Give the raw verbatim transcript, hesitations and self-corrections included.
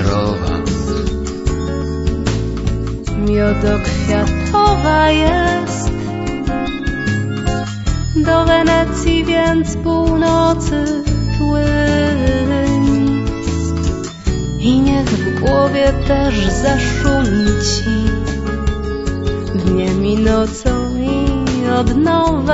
barowa. Miodokwiatowa jest, do Wenecji więc północy płyń. I niech w głowie też zaszumi ci dniem i nocą i od nowa.